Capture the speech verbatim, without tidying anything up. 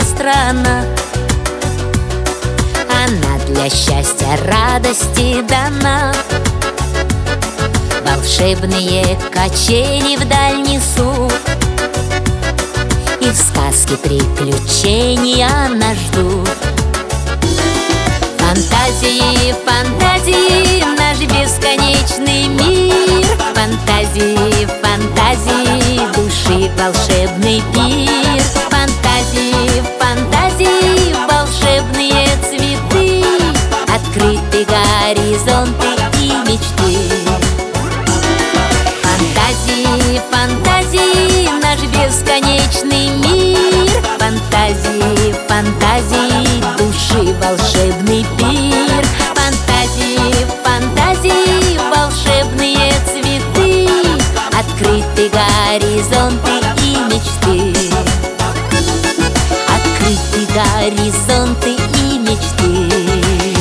страна. Она для счастья, радости дана. Волшебные качели вдаль несут, и в сказке приключения нас ждут. Фантазии, фантазии, наш бесконечный мир. Фантазии, фантазии, души волшебный пир. Фантазии, фантазии, волшебные цветы, открыты горизонты и мечты. Фантазии, фантазии, наш бесконечный мир. Фантазии, фантазии, души волшебный пир. Фантазии, фантазии, волшебные цветы, открыты горизонты и мечты. Открыты горизонты и мечты.